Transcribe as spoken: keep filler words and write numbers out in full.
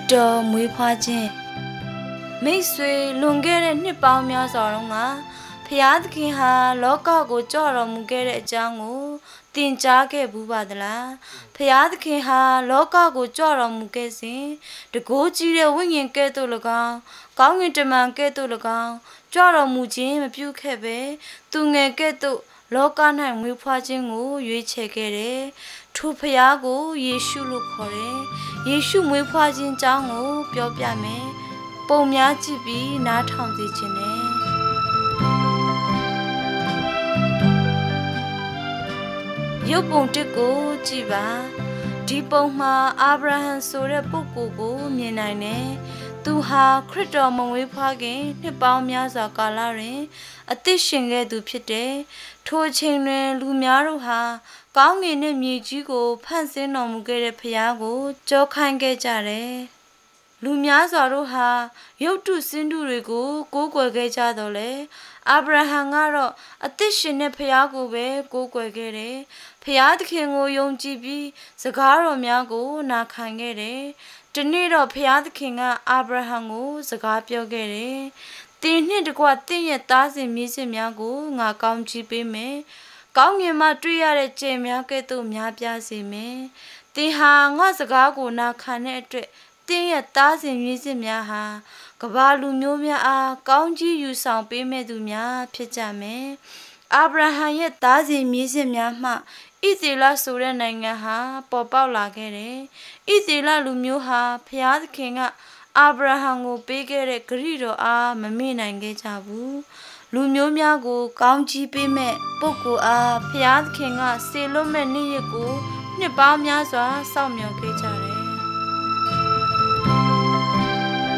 တော်မွေးဖွားခြင်းမိတ်ဆွေလွန်ခဲ့တဲ့နှစ်ပေါင်းများစွာတုန်းကဖျားသခင်ဟာလောကကိုကြွတော်မူခဲ့တဲ့အကြောင်းကိုသင်ကြားခဲ့ဘူးပါသလားဖျားသခင်ဟာလောကကိုကြွတော်မူခဲ့စဉ်တကိုးကြီးတဲ့ဝိညာဉ်ကဲ့သို့၎င်းကောင်းကင်တမန်ကဲ့သို့၎င်းကြွတော်မူခြင်းမပြုခဲ့ပဲသူငယ်ကဲ့သို့လောက၌မွေးဖွားခြင်းကိုရွေးချယ်ခဲ့တယ်ထိုဖျားကိုယေရှုလို့ခေါ်တယ်ယေရှုမွေးဖွားခြင်းအကြောင်းကိုပြောပြမယ်ပုံများကြည့်ပြီးနားထောင်စေခြင်းနဲ့ရုပ်ပုံတစ်ကိုကြည့်ပါဒီပုံမှာအာဗြဟံဆိုတဲ့ပုဂ္ဂိုလ်ကိုမြင်နိုင်တယ်သူဟာခရစ်တော်မွေးဖွားခင်နှစ်ပေါင်းများစွာကာလတွင်အသက်ရှင်ခဲ့သူဖြစ်တယ်ထိုအချိန်တွင်လူများတို့ဟာကောင်းကင်နှင့်မြေကြီးကိုဖန်ဆင်းတော်မူခဲ့တဲ့ဖခင်ကိုကြောခိုင်းခဲ့ကြတယ်လူများစွာတို့ဟာရုပ်တုစင်းတုတွေကိုကိုးကွယ်ခဲ့ကြတော့လေအာဗြဟံကတော့အသက်ရှင်တဲ့ဖခင်ကိုပဲကိုးကွယ်ခဲ့တယ်ဖခင်သခင်ကိုယုံကြည်ပြီးစကားတော်များကိုနာခံခဲ့တယ်ဒီနေ့တော့ဖခင်သခင်ကအာဗြဟံကိုစကားပြောခဲ့တယ်တင်းနှင့်တကွတင့်ရဲ့သားစဉ်မြေးစဉ်များကိုငါကောင်းချီးပေးမယ်ကောင်းငင်မှတွေ့ရတဲ့ကြယ်များကဲ့သို့များပြားစေမယ်တင်းဟာငါစကားကိုနာခံတဲ့အတွက်တင်းရဲ့သားစဉ်မြေးစဉ်များဟာကဘာလူမျိုးများအားကောင်းကြီးယူဆောင်ပေးမဲ့သူများဖြစ်ကြမယ်အာဗြဟံရဲ့သားစဉ်မြေးစဉ်များမှဣသေလဆိုတဲ့နိုင်ငံဟာပေါ်ပေါက်လာခဲ့တယ်ဣသေလလူမျိုးဟာဖျားသခင်ကအာဗြဟံကိုပေးခဲ့တဲ့ဂရုတော်အားမမေ့နိုင်ခဲ့ကြဘူးလူမျိုးများကိုကောင်းချီးပေးမဲ့ပုဂ္ဂိုလ်အားဖျားသခင်ကစေလွတ်မဲ့နေ့ရက်ကိုနှစ်ပေါင်းများစွာစောင့်မျှော်ခဲ့ကြတယ်